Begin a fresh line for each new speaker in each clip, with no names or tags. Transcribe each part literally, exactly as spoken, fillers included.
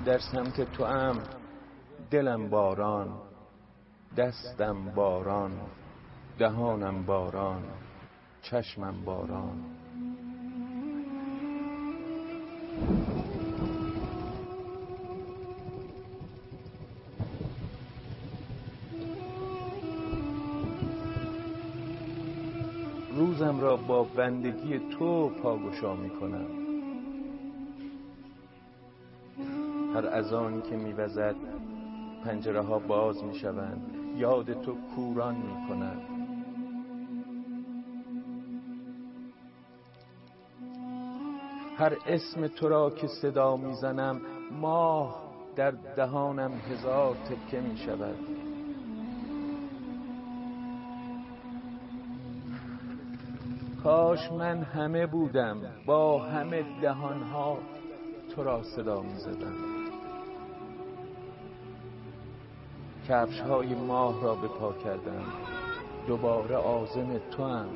در سمت تو ام، دلم باران، دستم باران، دهانم باران، چشمم باران. روزم را با بندگی تو پاگشا می کنم. هر اذان که می وزد پنجره ها باز می شوند، یاد تو کوران می کنند. هر اسم تو را که صدا می زنم، ماه در دهانم هزار تکه می شود. کاش من همه بودم، با همه دهانها تو را صدا می زدم. کفش های ماه را به پا کردم، دوباره عازم تو ام.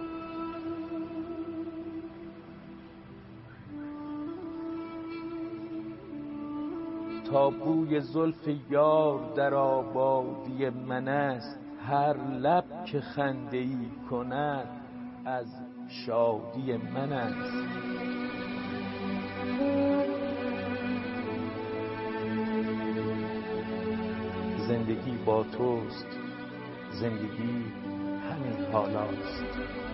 تا بوی زلف یار در آبادی من است، هر لب که خنده ای کند از شادی من است. زندگی با توست، زندگی همین حالاست.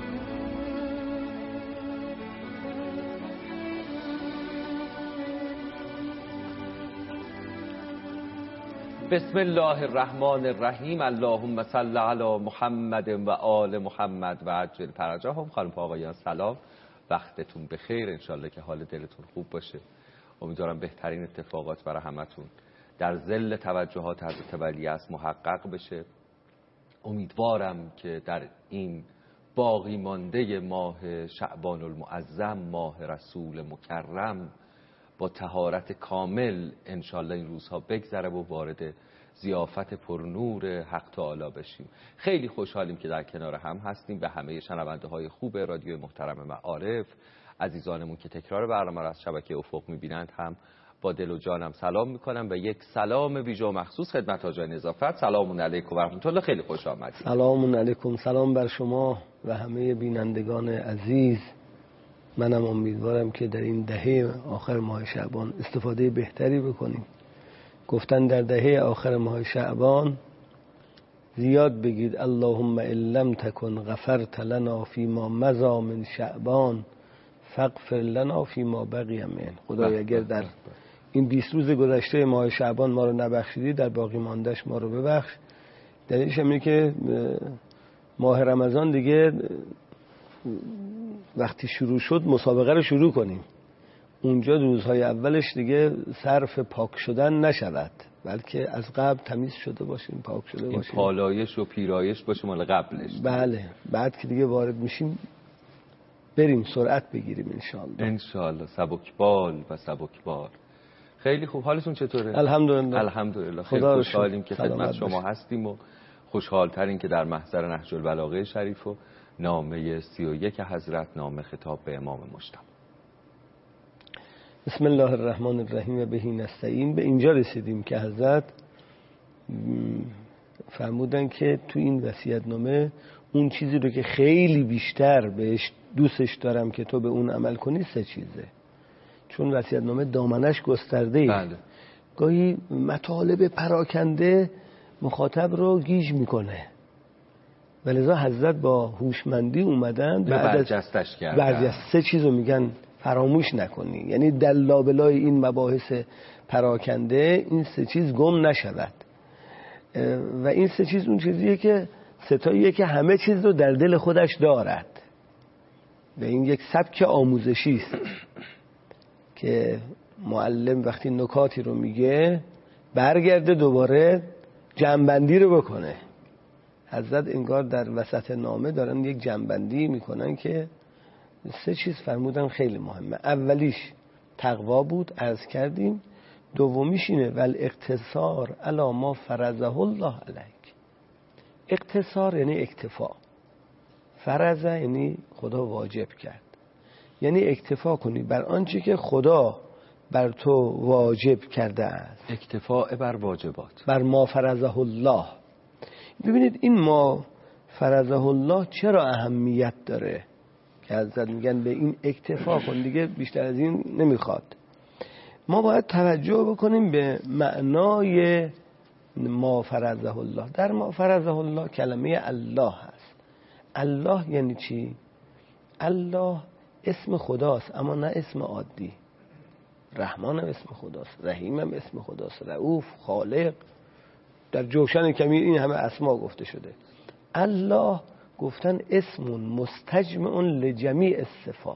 بسم الله الرحمن الرحیم. اللهم صل علی محمد و آل محمد و عجل فرجهم. خانم و آقایان سلام، وقتتون بخیر. انشالله که حال دلتون خوب باشه. امیدوارم بهترین اتفاقات برای همتون در ظل توجهات حضرت ولیعصر محقق بشه. امیدوارم که در این باقی مانده ماه شعبان المعظم، ماه رسول مکرم، با طهارت کامل انشالله این روزها بگذره و وارد ضیافت پرنور حق تعالی بشیم. خیلی خوشحالیم که در کنار هم هستیم. به همه شنونده های خوب رادیو محترم معارف، عزیزانمون که تکرار برنامه را از شبکه افق میبینند هم با دل و جانم سلام میکنم و یک سلام ویژه و مخصوص خدمت آقای نظافت. سلام علیکم و رحمت الله. خیلی خوش آمدید.
سلام علیکم. سلام بر شما و همه بینندگان عزیز. منم امیدوارم که در این دهه آخر ماه شعبان استفاده بهتری بکنیم. گفتن در دهه آخر ماه شعبان زیاد بگید اللهم ان لم تکن غفرت لنا فیما مضی من شعبان فاغفر لنا فیما بقی منه. خدای اگر در این بیست روز گذشته ماه شعبان ما رو نبخشیدی، در باقی ماندهش ما رو ببخش. دلیلش اینه که ماه رمضان دیگه وقتی شروع شد مسابقه رو شروع کنیم. اونجا روزهای اولش دیگه صرف پاک شدن نشود، بلکه از قبل تمیز شده باشیم، پاک شده باشیم.
این پالایش و پیرایش باشه مال قبلش.
بله، بعد که دیگه وارد میشیم بریم سرعت بگیریم انشالله.
انشالله سبکبال و سبکبار. خیلی خوب. حالتون چطوره؟
الحمدلله.
الحمدلله. خیلی خوشحالیم که خدمت شما هستیم و خوشحالترین که در محضر نهج البلاغه شریف و نامه سی و یک حضرت، نامه خطاب به امام مجتبی.
بسم الله الرحمن الرحیم و بهی نستعین. به اینجا رسیدیم که حضرت فرمودن که تو این وصیت‌نامه اون چیزی رو که خیلی بیشتر بهش دوستش دارم که تو به اون عمل کنی سه چیزه. چون وصیت‌نامه دامنش گسترده.
بله.
گاهی مطالب پراکنده مخاطب رو گیج میکنه، ولذا حضرت با هوشمندی اومدن
برجستش کردن.
برجست سه چیزو میگن فراموش نکنی، یعنی در لابلای این مباحث پراکنده این سه چیز گم نشود. و این سه چیز اون چیزیه که ستاییه که همه چیز رو در دل خودش دارد و این یک سبک آموزشی است که معلم وقتی نکاتی رو میگه برگرده دوباره جمع‌بندی رو بکنه. حضرت انگار در وسط نامه دارن یک جمع‌بندی میکنن که سه چیز فرمودن خیلی مهمه. اولیش تقوا بود، عرض کردیم. دومیش اینه ول اقتصار علی ما فرضه الله علیک. اقتصار یعنی اکتفا، فرضه یعنی خدا واجب کرد، یعنی اکتفا کنی بر آنچه که خدا بر تو واجب کرده است.
اکتفاء بر واجبات،
بر ما فرضه الله. ببینید این ما فرضه الله چرا اهمیت داره که حضرت میگن به این اکتفا کن، دیگه بیشتر از این نمیخواد. ما باید توجه بکنیم به معنای ما فرضه الله. در ما فرضه الله کلمه الله هست. الله یعنی چی؟ الله اسم خداست، اما نه اسم عادی. رحمان هم اسم خداست، رحیم هم اسم خداست، رؤوف، خالق. در جوشن کمیر این همه اسما گفته شده. الله گفتن اسم مستجمع لجمیع الصفات،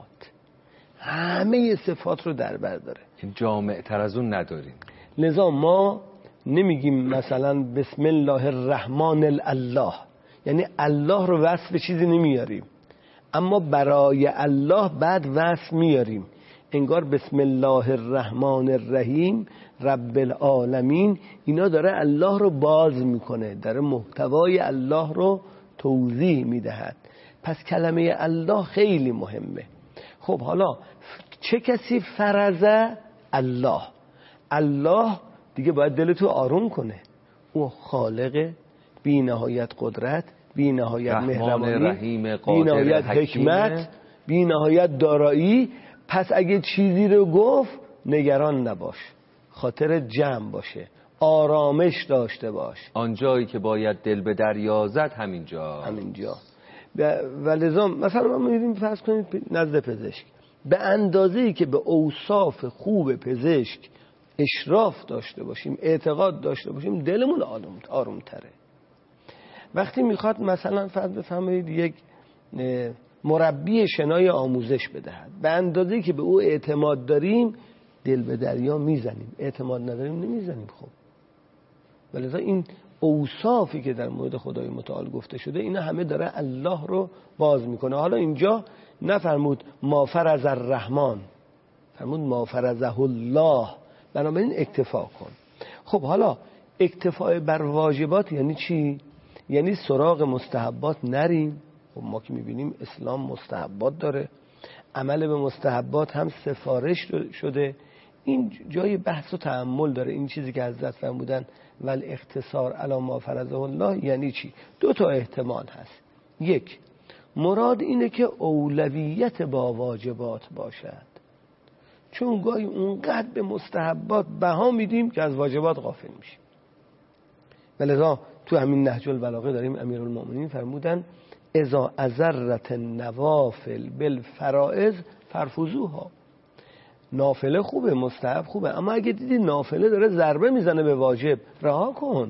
همه صفات رو در بر داره.
این جامع تر از اون نداریم.
لذا ما نمیگیم مثلا بسم الله الرحمن الله، یعنی الله رو وصف چیزی نمیاریم، اما برای الله بعد وصف میاریم. انگار بسم الله الرحمن الرحیم رب العالمین، اینا داره الله رو باز میکنه، داره محتوای الله رو توضیح میدهد. پس کلمه الله خیلی مهمه. خب حالا چه کسی فرض الله؟ الله دیگه باید دلتو آروم کنه. او خالق بی نهایت قدرت، بی نهایت مهربانی، بی نهایت حکمت، بی نهایت دارایی. پس اگه چیزی رو گفت نگران نباش، خاطر جمع باشه، آرامش داشته باش.
آنجایی که باید دل به دریا زد همینجا
همینجا. و لذا مثلا ما می‌ریم فرض کنید نزد پزشک، به اندازه‌ای که به اوصاف خوب پزشک اشراف داشته باشیم، اعتقاد داشته باشیم، دلمون آروم آروم تره. وقتی میخواد مثلا فرض بفرمایید یک مربی شنای آموزش بدهد، به اندازه‌ای که به او اعتماد داریم دل به دریا میزنیم، اعتماد نداریم نمیزنیم. خب ولذا این اوصافی که در مورد خدای متعال گفته شده اینا همه داره الله رو باز میکنه. حالا اینجا نفرمود ما فرض الرحمن، فرمود ما فرضه الله، بنابراین اکتفا کن. خب حالا اکتفاء بر واجبات یعنی چی؟ یعنی سراغ مستحبات نریم. خب ما که میبینیم اسلام مستحبات داره، عمل به مستحبات هم سفارش شده. این جای بحث و تأمل داره. این چیزی که حضرت فرمودن ول اختصار علی ما فرضه الله یعنی چی؟ دو تا احتمال هست. یک، مراد اینه که اولویت با واجبات باشد، چون گاهی اونقدر به مستحبات بها میدیم که از واجبات غافل میشیم. ولذا تو همین نهج البلاغه داریم امیرالمؤمنین فرمودن اذا ازرت النوافل بالفرائض فرفضوها. نافله خوبه، مستحب خوبه، اما اگه دیدی نافله داره ضربه میزنه به واجب، رها کن،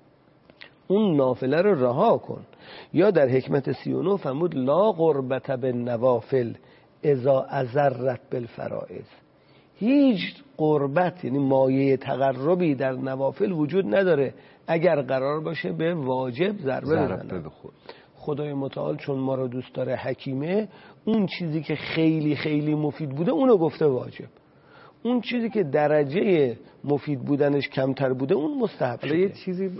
اون نافله رو رها کن. یا در حکمت سی و نه فرمود لا قربت بالنوافل اذا ازرت بالفرائض. هیچ قربت یعنی مایه تقربی در نوافل وجود نداره اگر قرار باشه به واجب ضربه بزنه. خدای متعال چون ما رو دوست داره حکیمه، اون چیزی که خیلی خیلی مفید بوده اونو گفته واجب، اون چیزی که درجه مفید بودنش کمتر بوده اون مستحب شده.
یه چیزی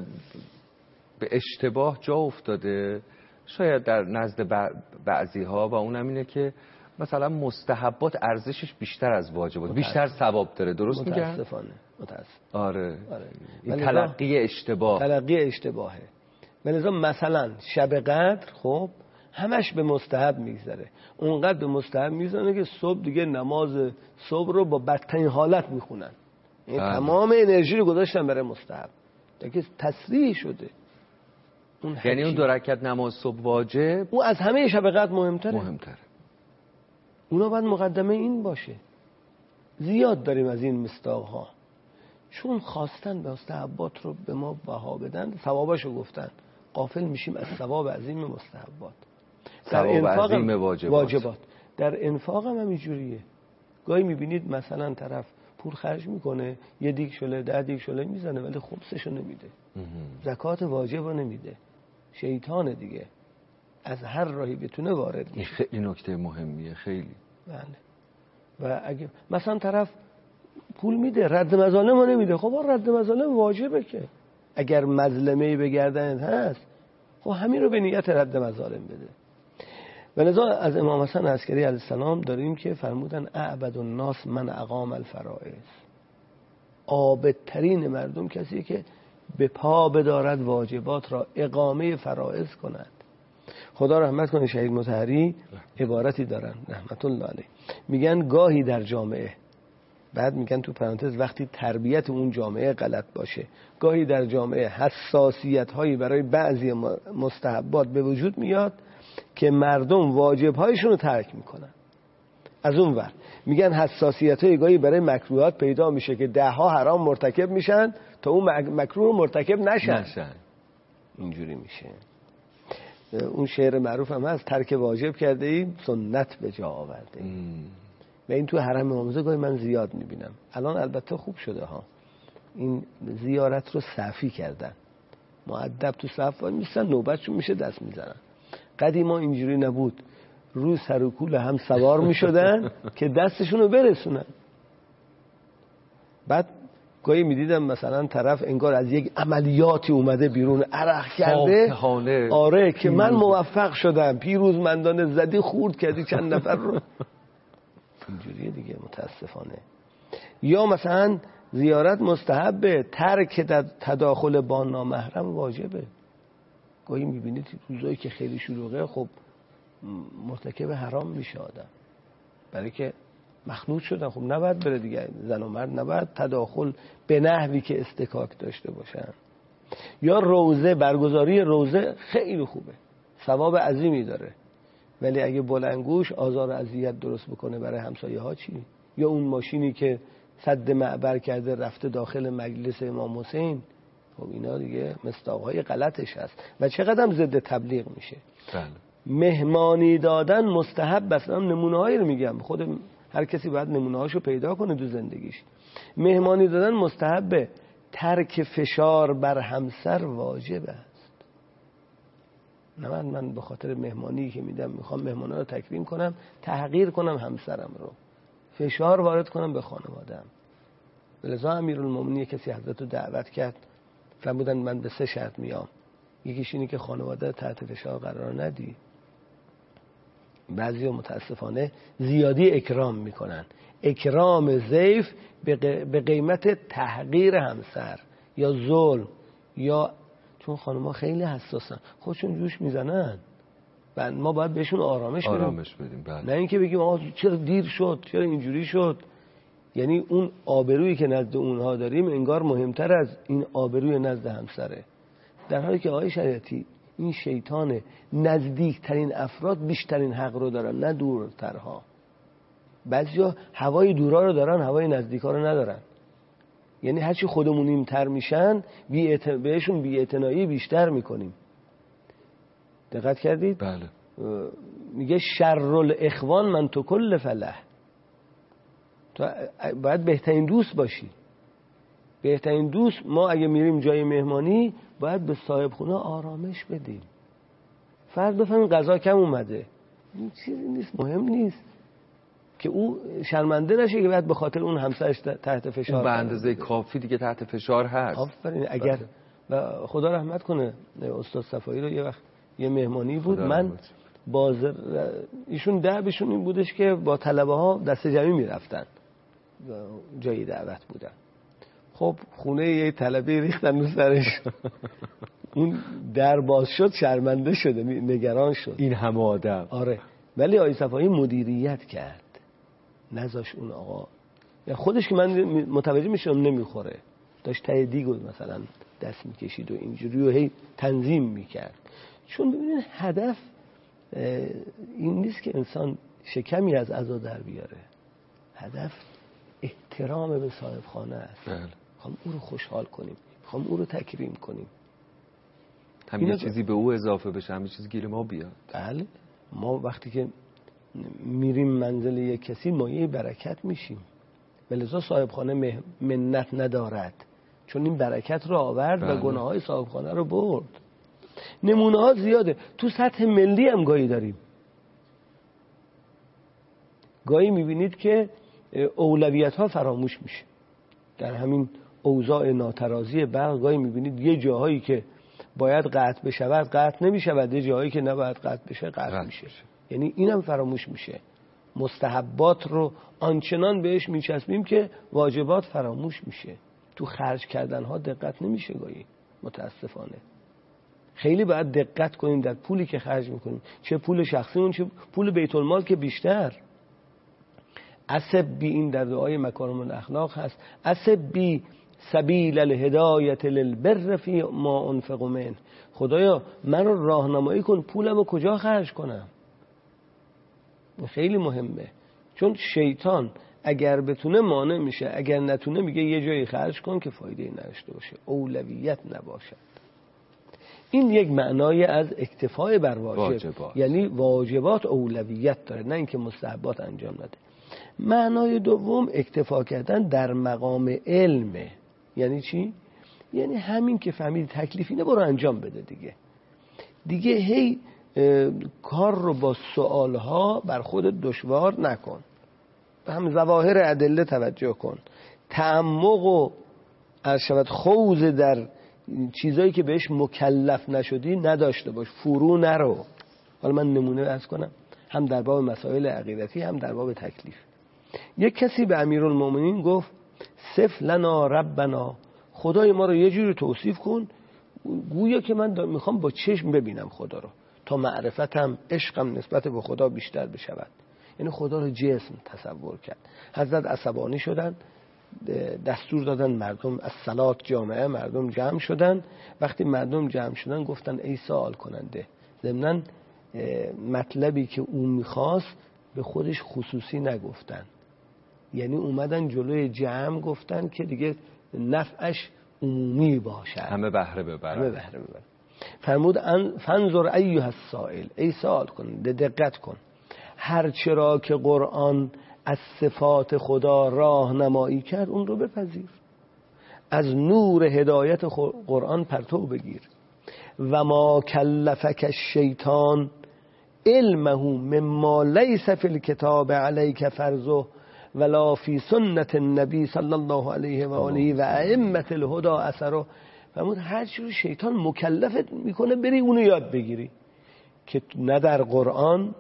به اشتباه جا افتاده شاید در نزد بعضی ها و اونم اینه که مثلا مستحبات ارزشش بیشتر از واجبات، بیشتر ثواب داره. درست میگم؟
متاسفانه متاسف.
آره.
آره.
این تلقی اشتباه
تلقی اشتباهه. ولذا مثلا شب قدر خب همش به مستحب میگذره، اونقدر به مستحب میگذره که صبح دیگه نماز صبح رو با بدترین حالت میخونن، یعنی تمام انرژی رو گذاشتن برای مستحب، دیگه تصریح شده.
اون یعنی اون دو رکعت نماز صبح واجب
اون از همه شب قدر مهمتره.
مهمتره.
اونا باید مقدمه این باشه. زیاد داریم از این مصداق‌ها، چون خواستن به مستحبات رو به ما بها بدن، ثوابشو گفتن، غافل میشیم از ثواب عظیم مستحبات.
در انفاق عظیم واجبات.
واجبات در انفاق هم همینجوریه. گاهی میبینید مثلا طرف پول خرج میکنه، یه دیگ شله ده دیگ شله میزنه ولی خمسشو نمیده، زکات واجب رو نمیده. شیطانه دیگه، از هر راهی بتونه وارد میشه.
این خیلی نکته مهمیه، خیلی.
بله. و اگه مثلا طرف پول میده رد مظالم رو نمیده، خب رد مظالم واجبه که اگر مظلمه‌ای به گردنت هست خب همین رو به نیت رد مظالم بده. ولذا از امام حسن عسکری علیه السلام داریم که فرمودن اعبد الناس من اقام الفرائض، عابدترین مردم کسی که به پا بدارد واجبات را، اقامه فرائض کند. خدا رحمت کنه شهید مطهری عبارتی دارن رحمت الله علیه، میگن گاهی در جامعه، بعد میگن تو پرانتز وقتی تربیت اون جامعه غلط باشه، گاهی در جامعه حساسیت هایی برای بعضی مستحبات به وجود میاد که مردم واجب هایشون رو ترک میکنن. از اون ور میگن حساسیت های گاهی برای مکروهات پیدا میشه که ده ها حرام مرتکب میشن تا اون مکروه مرتکب نشن, نشن. اینجوری میشه. اون شعر معروف هم هست ترک واجب کرده ایم سنت به جا آورده ایم. و این تو حرم امام گاهی من زیاد میبینم. الان البته خوب شده ها، این زیارت رو صفی کردن، مؤدب تو صف وای میستن، نوبتشون میشه دست میزنن. قدیما اینجوری نبود، رو سر و کول هم سوار میشدن که دستشون رو برسونن. بعد گاهی میدیدم مثلا طرف انگار از یک عملیاتی اومده بیرون عرق کرده، آره که من موفق شدم، پیروزمندانه زدی خورد کردی چند نفر رو. اینجوریه دیگه متاسفانه. یا مثلا زیارت مستحبه، ترک تداخل با نامحرم واجبه. گاهی میبینید روزایی که خیلی شلوغه خب مرتکب حرام میشه آدم، برای که مخنوط شدن، خب نباید بره دیگه، زن و مرد نباید تداخل به نحوی که استکاک داشته باشن. یا روزه، برگزاری روزه خیلی خوبه، ثواب عظیمی داره، ولی اگه بلندگوش آزار و اذیت درست بکنه برای همسایه ها چی؟ یا اون ماشینی که سد معبر کرده رفته داخل مجلس امام حسین، خب اینا دیگه مصداقهای غلطش هست و چقدر ضد تبلیغ میشه.
بله.
مهمانی دادن مستحب است. من نمونه هایی رو میگم، خود هر کسی باید نمونه هاشو پیدا کنه تو زندگیش. مهمانی دادن مستحبه، ترک فشار بر همسر واجب است. نه من من به خاطر مهمانی که میدم میخوام مهمانا رو تکریم کنم، تحقیر کنم همسرم رو، فشار وارد کنم به خانواده‌ام. لذا امیرالمومنین کسی حضرت رو دعوت کرد، فرمودن من به سه شرط میام، یکیش اینه که خانواده تحت فشار قرار ندی. بعضی متاسفانه زیادی اکرام میکنن، اکرام ضیف به قیمت تحقیر همسر یا ظلم، یا چون خانم‌ها خیلی حساسن خودشون جوش میزنن و ما باید بهشون آرامش بدیم،
آرامش بدیم. بله.
نه اینکه بگیم آقا چرا دیر شد، چرا اینجوری شد. یعنی اون آبرویی که نزد اونها داریم انگار مهمتر از این آبروی نزد همسره، در حالی که آقای شریعتی این شیطان نزدیکترین افراد بیشترین حق رو دارن، نه دورترها. بعضیا هوای دورا رو دارن، هوای نزدیکا رو ندارن. یعنی هرچی خودمونیم تر میشن بی اعت... بهشون بی‌اعتنایی بیشتر میکنیم. دقت کردید؟
بله.
میگه شر الاخوان من تو کل فلح، تو باید بهترین دوست باشی. بهترین دوست، ما اگه میریم جای مهمانی باید به صاحب خونه آرامش بدیم. فرض بفهمین غذا کم اومده، این چیزی نیست، مهم نیست که او شرمنده نشه که بعد به خاطر اون همسرش تحت فشار،
به اندازه کافی دیگه تحت فشار هست.
آفرین. اگر و خدا رحمت کنه استاد صفایی رو یه وقت یه مهمانی بود، من بازر ایشون دعوشون این بودش که با طلبه ها دسته جمعی میرفتن جایی دعوت بودن. خب خونه یه طلبه ریختن رو سرش اون در باز شد، شرمنده شده، نگران شد
این همه آدم.
آره، ولی آقای صفایی مدیریت کرد، نذاش اون آقا، یعنی خودش که من متوجه میشم نمیخوره، داشت ته دیگو مثلا دست میکشید و اینجوری و هی تنظیم میکرد. چون ببینید هدف این نیست که انسان شکمی از عزا در بیاره، هدف احترام به صاحب خانه است.
بله.
میخوام او رو خوشحال کنیم، میخوام او رو تکریم کنیم،
هم یه چیزی به او اضافه بشه، هم یه چیزی گیر ما بیاد.
بله. ما وقتی که میریم منزل یک کسی مایه برکت میشیم، ولذا صاحب خانه منت ندارد، چون این برکت رو آورد. بله. و گناه های صاحب خانه رو برد. نمونه ها زیاده، تو سطح ملی هم گاهی داریم. گاهی میبینید که اولویت ها فراموش میشه در همین اوضاع ناترازی برق. گاهی میبینید یه جاهایی که باید قطع بشود قطع نمیشود، یه جاهایی که نباید قطع بشه قطع میشه. یعنی اینم فراموش میشه. مستحبات رو آنچنان بهش میچسبیم که واجبات فراموش میشه. تو خرج کردن ها دقت نمیشه گاهی، متاسفانه. خیلی باید دقت کنیم در پولی که خرج میکنیم، چه پول شخصیمون چه پول بیت المال که بیشتر. اسب بی، این در دعای مکارم الاخلاق هست، اسب بی سبیل الهدایت للبر فی ما انفق من. خدایا من رو راهنمایی کن پولمو کجا خرج کنم. خیلی مهمه، چون شیطان اگر بتونه مانع میشه، اگر نتونه میگه یه جایی خرج کن که فایده نداشته باشه، اولویت نباشد. این یک معنای از اکتفای بر واجب، واجبات. یعنی واجبات اولویت داره، نه اینکه مستحبات انجام نده. معنای دوم اکتفا کردن در مقام علمه. یعنی چی؟ یعنی همین که فهمیدی تکلیف اینه برو انجام بده دیگه. دیگه هی کار رو با سوالها بر خودت دشوار نکن، به هم ظواهر ادله توجه کن، تعمق و ارشد خوض در چیزایی که بهش مکلف نشدی نداشته باش، فرو نرو. حالا من نمونه عرض کنم، هم در باب مسائل عقیدتی هم در باب تکلیف. یک کسی به امیرالمومنین گفت صف لنا ربنا، خدای ما رو یه جوری توصیف کن گویا که من میخوام با چشم ببینم خدا رو، تا معرفتم عشقم نسبت به خدا بیشتر بشود. یعنی خدا رو جسم تصور کرد. حضرت عصبانی شدن، دستور دادن مردم از صلات جامعه مردم جمع شدن. وقتی مردم جمع شدن گفتن ای سوال کننده، ضمناً مطلبی که اون میخواست به خودش خصوصی نگفتن، یعنی اومدن جلوی جمع گفتن که دیگه نفعش عمومی باشه،
همه بهره ببرن.
همه بهره ببرن. فرمود فانظر ایها السائل، ای سوال کننده دقت کن، هر چرا که قرآن از صفات خدا راهنمایی کرد اون رو بپذیر، از نور هدایت قرآن پرتو بگیر. و ما کلفک الشیطان علمه مما لیس فی الکتاب علیک فرضه ولا فی سنت النبی صلی الله علیه و آله و ائمه الهدی اثره. فرمود هر چیزی شیطان مکلفت میکنه بری اونو یاد بگیری که نه در قرآن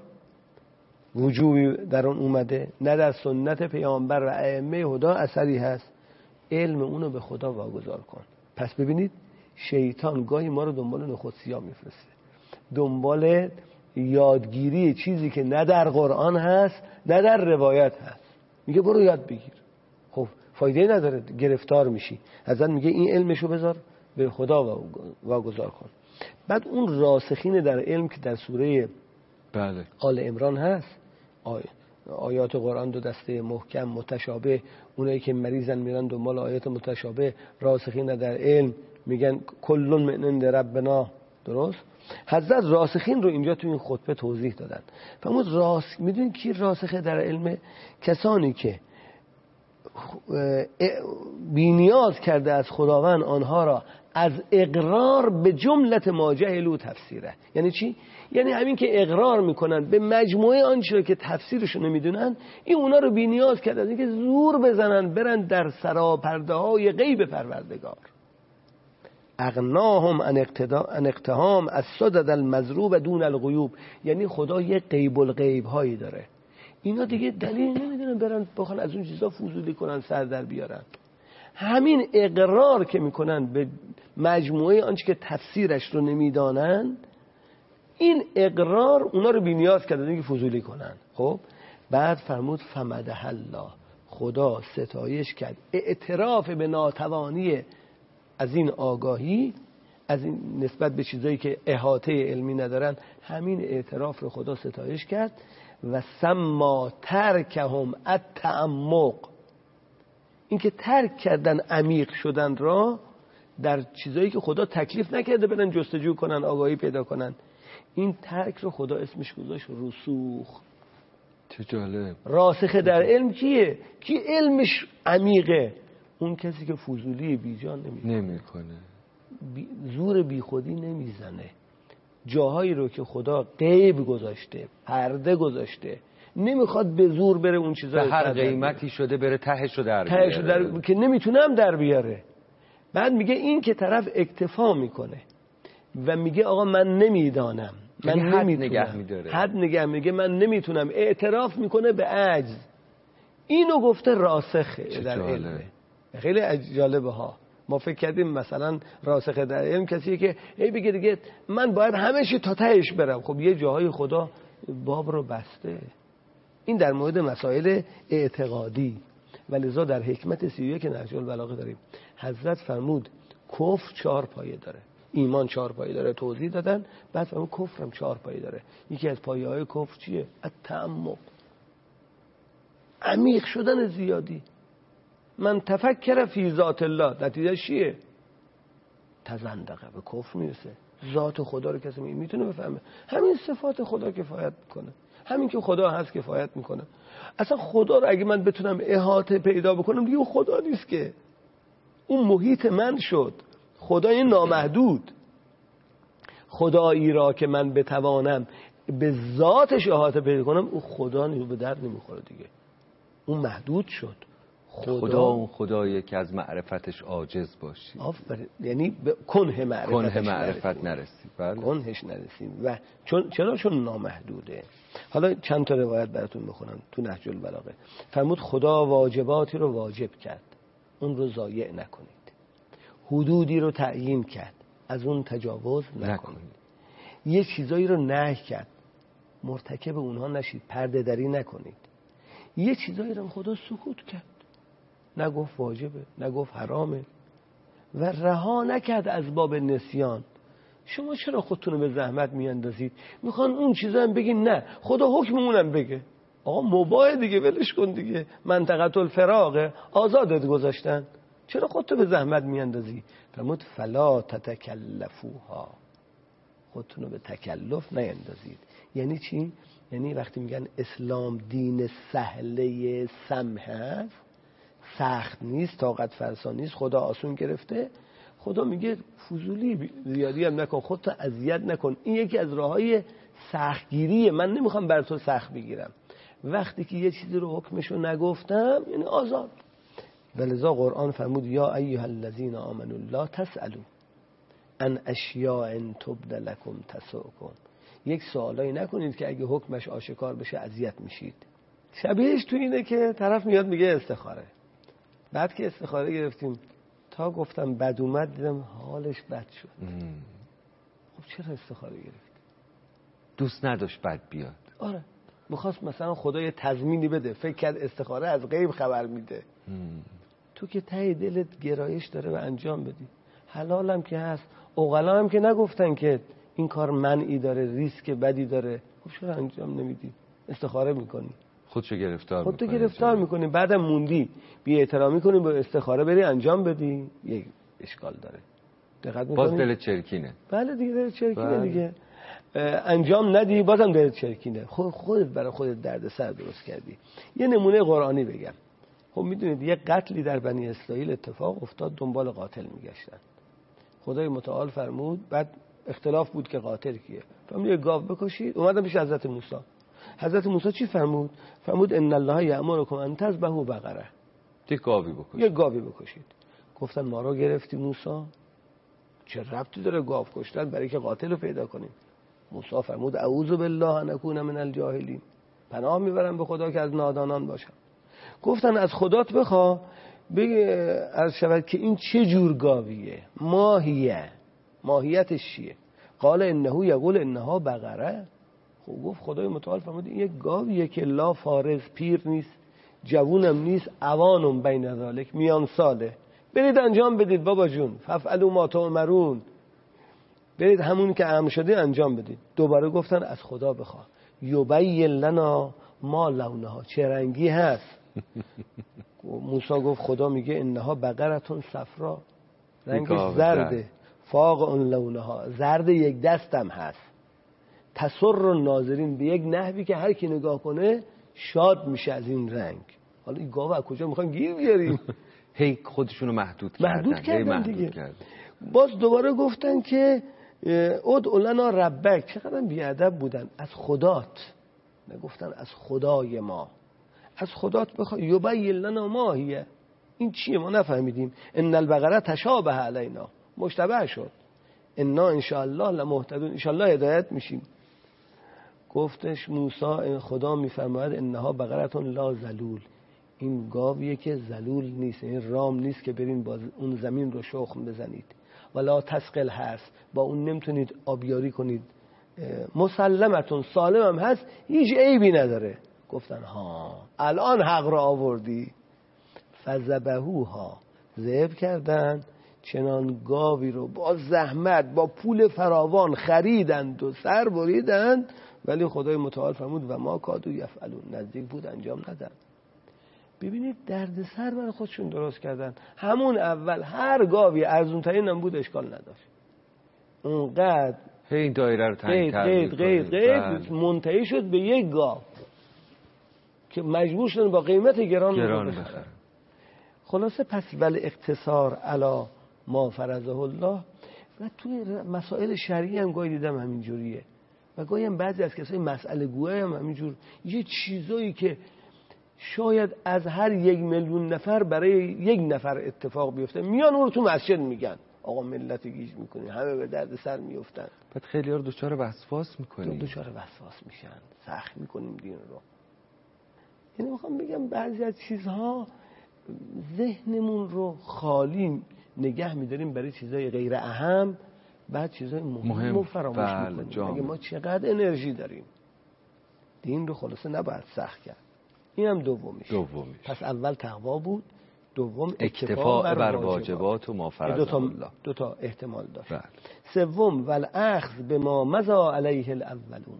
وجوبی در اون اومده، نه در سنت پیامبر و ائمه هدی اثری هست، علم اونو به خدا واگذار کن. پس ببینید شیطان گاهی ما رو دنبال نخودسیا میفرسته، دنبال یادگیری چیزی که نه در قرآن هست نه در روایت هست، میگه برو یاد بگیر. خب فایده نداره، گرفتار میشی. حضرت میگه این علمشو بذار به خدا واگذار کن. بعد اون راسخین در علم که در سوره
بله
آل عمران هست، آی... آیات قرآن دو دسته محکم متشابه، اونایی که مریضن میرن دنبال آیات متشابه، راسخین در علم میگن کلون من عند ربنا. درست؟ حضرت راسخین رو اینجا تو این خطبه توضیح دادن. فرمود راس میدونید کی راسخه در علم؟ کسانی که بی‌نیاز کرده از خداوند آنها را از اقرار به جملت ما جهلوا تفسیره. یعنی چی؟ یعنی همین که اقرار میکنن به مجموعه آنچه که تفسیرشو نمیدونن، این اونا رو بی‌نیاز کرده از اینکه زور بزنن برن در سراپرده های غیب پروردگار. اغناهم ان اقتهام از صدد المضروب دون الغیوب. یعنی خدا یه غیب الغیب هایی داره، اینا دیگه دلیل نمیدونن برن بخوان از اون چیزا فضولی کنن سر در بیارن. همین اقرار که میکنن به مجموعه آنچه که تفسیرش رو نمیدانن، این اقرار اونا رو بی‌نیاز کرده که فضولی کنن. خب بعد فرمود فمدح الله، خدا ستایش کرد، اعتراف به ناتوانی از این آگاهی، از این نسبت به چیزایی که احاطه علمی ندارن، همین اعتراف رو خدا ستایش کرد. و سما ترکهم التعمق، این که ترک کردن عمیق شدن را در چیزایی که خدا تکلیف نکرده برن جستجو کنن آگاهی پیدا کنن، این ترک رو خدا اسمش گذاشت رسوخ.
چه جالب.
راسخ در علم کیه؟ کی علمش عمیقه؟ اون کسی که فضولی بیجان نمیکنه،
نمیکنه.
بی زور بی خودی نمیزنه، جاهایی رو که خدا غیب گذاشته، پرده گذاشته، نمیخواد به زور بره اون چیزا
به هر قیمتی شده بره تهش رو در بیاره،
تهش رو در... که نمیتونم در بیاره. بعد میگه این که طرف اکتفا میکنه و میگه آقا من نمیدانم، من
حد
نمیتونم
نگه می‌داره.
حد نگه میگه من نمیتونم، اعتراف میکنه به عجز. اینو گفته راسخه در علم. خیلی جالبه ها. ما فکر کردیم مثلا راسخ در علم کسیه که ای بگه دیگه من باید همه چی تا تهش برم. خب یه جاهای خدا باب رو بسته. این در مورد مسائل اعتقادی. ولذا در حکمت سی و یک نهج البلاغه داریم حضرت فرمود کفر چهار پایه داره، ایمان چهار پایه داره، توضیح دادن. بعد فرمود کفر هم چهار پایه داره. یکی از پایه های کفر چیه؟ التعمق، عمیق شدن زیادی. من تفکر فی ذات الله، نتیجه چیه؟ تزندقه، به کفر میرسه. ذات خدا رو کسی میتونه بفهمه؟ همین صفات خدا کفایت میکنه، همین که خدا هست کفایت میکنه. اصلا خدا رو اگه من بتونم احاطه پیدا بکنم دیگه خدا نیست که، اون محیط من شد. خدای نامحدود، خدایی را که من بتوانم به ذاتش احاطه پیدا کنم، اون خدا نیو به درد نمیخوره دیگه، اون محدود شد.
خدا, خدا اون خدایی که از معرفتش عاجز باشی.
آفرین، یعنی به کنه معرفت
کنه معرفت نرسید. بله.
کنهش نرسید. و چون چرا؟ چون نامحدوده. حالا چند تا روایت براتون میخونم تو نهج البلاغه. فرمود خدا واجباتی رو واجب کرد، اون رو ضایع نکنید. حدودی رو تعیین کرد، از اون تجاوز نکنید. نکنید. یه چیزایی رو نهی کرد، مرتکب اونها نشید، پرده دری نکنید. یه چیزایی رو خدا سکوت کرد، نگفت واجبه، نگفت حرامه و رها نکرد از باب نسیان. شما چرا خودتون رو به زحمت میاندازید؟ میخوان اون چیزا هم بگین نه خدا حکم اونم بگه. آقا مباح دیگه، ولش کن دیگه، منطقه الفراغه، آزادت گذاشتن، چرا خودتو به زحمت میاندازی؟ فرمود فلا تتکلفوها، خودتون رو به تکلف نیاندازید. یعنی چی؟ یعنی وقتی میگن اسلام دین سهله سمح هست، سخت نیست، طاقت فرسا نیست، خدا آسون گرفته، خدا میگه فضولی زیادی هم نکن، خودتو اذیت نکن. این یکی از راههای سختگیریه. من نمیخوام بر تو سخت بگیرم. وقتی که یه چیزی رو حکمشو نگفتم یعنی آزاد. ولذا قرآن فرمود یا ایها الذین آمنوا لا تسألوا عن اشیاء تبد لکم تسؤکم. یک سوالایی نکنید که اگه حکمش آشکار بشه اذیت میشید. شبیهش تو اینه که طرف میاد میگه استخاره. بعد که استخاره گرفتیم تا گفتم بد اومد دیدم حالش بد شد. خب چرا استخاره گرفت؟
دوست نداشت بد بیاد.
آره، میخواست مثلا خدا یه تضمینی بده، فکر کرد استخاره از غیب خبر میده. ام. تو که ته دلت گرایش داره و انجام بدی. حلالم که هست، عقلا هم که نگفتن که این کار منعی داره، ریسک بدی داره. خب چرا انجام نمیدی؟ استخاره میکنی،
خودشو گرفتار
خودتو
میکنی،
گرفتار میکنی، بعدم موندی بی احترامی کنی به استخاره بری انجام بدی، یک اشکال داره. دقت میکنی؟
باز دلت چرکینه.
بله دیگه دلت چرکینه. بله. دیگه انجام ندی بازم دلت چرکینه. خود خودت برای خودت دردسر درست کردی. یه نمونه قرآنی بگم. خب میدونید یه قتلی در بنی اسرائیل اتفاق افتاد، دنبال قاتل میگشتن. خدای متعال فرمود، بعد اختلاف بود که قاتل کیه. فرمود یه گاو بکشید. اومدن پیش حضرت موسی. حضرت موسی چی فرمود؟ فرمود ان الله یأمرکم ان تذبحوا بقره.
یه گاوی بکشید.
یه گاوی بکشید. گفتن ما رو گرفتی موسی؟ چه ربطی داره گاو کشتن برای که قاتل رو پیدا کنیم؟ موسی فرمود اعوذ بالله ان اکون من الجاهلین. پناه میبرم به خدا که از نادانان باشم. گفتن از خدات بخوا بگه از شود که این چه جور گاویه؟ ماهیه. ماهیتش چیه؟ قال انه یقول انها بقره. خب گفت خدای متعال فرمود این یک گاویه که لا فارز، پیر نیست، جوونم نیست، اوانم بین ذالک، میان ساله. برید انجام بدید بابا جون، فافعلوا ما تؤمرون. برید همون که امر شده انجام بدید. دوباره گفتن از خدا بخوا یبین لنا ما لونها، چه رنگی هست؟ موسی گفت خدا میگه انها بقرتون صفرا، رنگش زرده، فاق اون لونها، زرد یک دستم هست، تسر الناظرین، به یک نحوی که هر کی نگاه کنه شاد میشه از این رنگ. حالا این گاو از کجا میخوان گیر بیاریم؟
هی خودشونو محدود کردن.
محدود کردن,
محدود
دیگه.
کردن.
باز دوباره گفتن که ادع لنا ربک. چقدر بیادب بودن. از خدات نگفتن از خدای ما. از خدات بخواه یبین لنا ما هیه. این چیه ما نفهمیدیم. ان البقره تشابه علینا، مشتبه شد. انا ان شاء الله لمهتدون، ان شاء الله هدایت میشیم. گفتش موسی خدا میفرماید انها بقرتون لا ذلول، این گاویه که ذلول نیست، این رام نیست که برین با اون زمین رو شخم بزنید، ولا تسقل هست، با اون نمیتونید آبیاری کنید، مسلمتون سالم هم هست، هیچ عیبی نداره. گفتن ها الان حق رو آوردی. فذبحوها، ذبح کردن چنان گاوی رو با زحمت با پول فراوان خریدند و سر بریدند، ولی خدای متعال فرمود و ما کادو یفعلون، نزدیک بود انجام ندن. ببینید دردسر برای خودشون درست کردن. همون اول هر گاوی ارزونترین هم بود اشکال نداشت، اونقدر
هی این دایره رو تنگ کرد
قید قید قید منتهی شد به یک گاو که مجبور شدن با قیمت گران
گران
بخرن. خلاصه پس ول اقتصار علی ما فرضه الله. و توی مسائل شرعی هم گاهی دیدم همینجوریه و گاهی هم بعضی از کسای مسئله گویی هم همینجور، یه چیزایی که شاید از هر یک میلیون نفر برای یک نفر اتفاق بیفته میان اون رو تو مسجد میگن، آقا ملت گیج میکنی، همه به درد سر میافتن.
بعد خیلی ها رو دچار وسواس میکنیم،
دچار وسواس میشن، سخت میکنیم دین رو. یعنی میخوام بگم بعضی از چیزها ذهنمون رو خالی نگه میداریم برای چیزای غیر اهم، بعد چیزای مهم, مهم. رو فراموش میکنیم. اگه ما چقدر انرژی داریم، دین رو خلاصه نباید سخت کرد. این هم دومیش.
دومیش
پس اول تقوا بود، دوم
اکتفاء بر, بر واجبات و ما فرض الله.
دو تا احتمال داشت.
بله.
سوم والاخذ بما مضى علیه الاولون.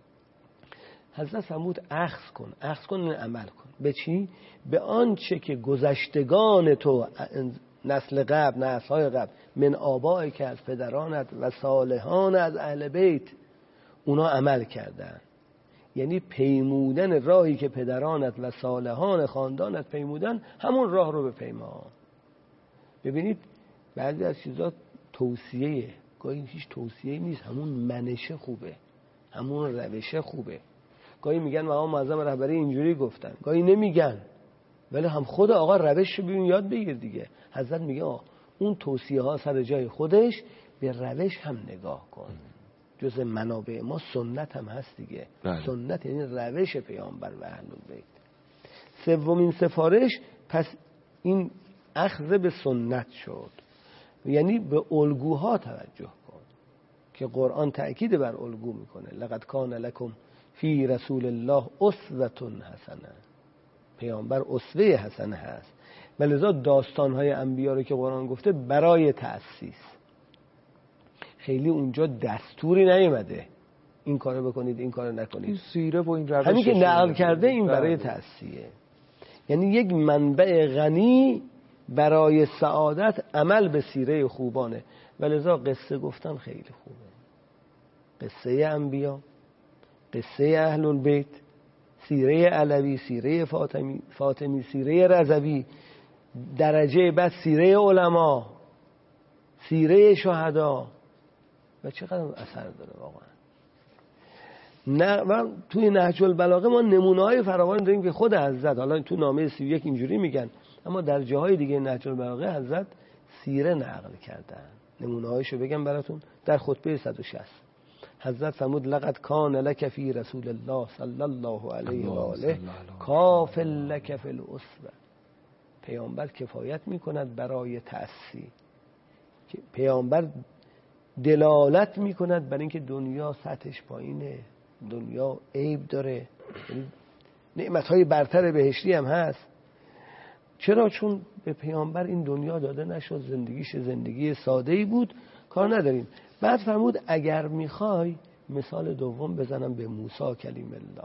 حضرت فرمود اخذ کن، اخذ کن عمل کن. به چی؟ به آنچه که گذشتگان تو نسل قبل، نسل‌های قبل، من آبای که از پدرانت و صالحان از اهل بیت اونا عمل کردن. یعنی پیمودن راهی که پدرانت و صالحان خاندانت پیمودن، همون راه رو بپیما. ببینید بعضی از چیزا توصیه، گاهی هیچ توصیه نیست، همون منشه خوبه، همون روشه خوبه. گاهی میگن مقام معظم رهبری اینجوری گفتن، گاهی نمیگن، ولی هم خود آقا روش رو ببین یاد بگیر دیگه. حضرت میگه آه اون توصیه ها سر جای خودش، به روش هم نگاه کن. جز منابع ما سنت هم هست دیگه. بله. سنت یعنی روش پیامبر و اهل بیت. سومین سفارش پس این اخذ به سنت شد، یعنی به الگوها توجه کن که قرآن تأکید بر الگو میکنه. لقد کان لکم فی رسول الله اسوة حسنه، پیامبر اسوه حسنه هست. ولذا داستانهای انبیا رو که قرآن گفته برای تأسیس، خیلی اونجا دستوری نیامده این کارو بکنید این کارو نکنید.
این سیره و این روش
همین که نقل کرده این برای تأسیسه، یعنی یک منبع غنی برای سعادت عمل به سیره خوبانه. ولذا قصه گفتن خیلی خوبه، قصه انبیا، قصه اهل البیت، سیره علوی، سیره فاطمی، فاطمی سیره رضوی، درجه بعد سیره علما، سیره شهدا، و چقدر اثر داره واقعا. نه و توی نهج البلاغه ما نمونه‌های فراوان داریم که خود حضرت، حالا تو نامه سی و یک اینجوری میگن، اما در جاهای دیگه نهج البلاغه حضرت سیره نقل کردن. نمونه‌هایشو بگم براتون. در خطبه صد و شصت حضرت فرمود لقد کان لک فی رسول الله صلی الله علیه و آله کاف لک فی الاسوه. پیامبر کفایت میکند برای تأسی. پیامبر دلالت میکند بر اینکه دنیا سطحش پایینه، دنیا عیب داره، نعمتهای برتر بهشتی هم هست. چرا؟ چون به پیامبر این دنیا داده نشد، زندگیش زندگی ساده‌ای بود، کار نداریم. بعد فرمود اگر میخوای مثال دوم بزنم به موسی کلیم الله،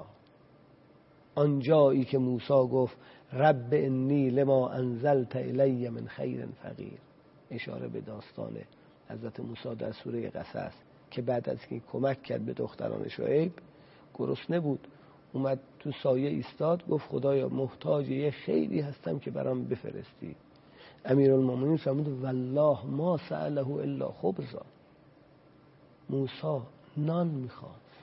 آنجایی که موسی گفت رب انی لما انزلت الی من خیر فقیر، اشاره به داستان حضرت موسی در سوره قصص که بعد از که کمک کرد به دختران شعیب، گرسنه بود، اومد تو سایه ایستاد، گفت خدایا محتاج یه خیری هستم که برام بفرستی. امیرالمومنین فرمود والله ما سأله الا خبزا. موسی نان میخواست،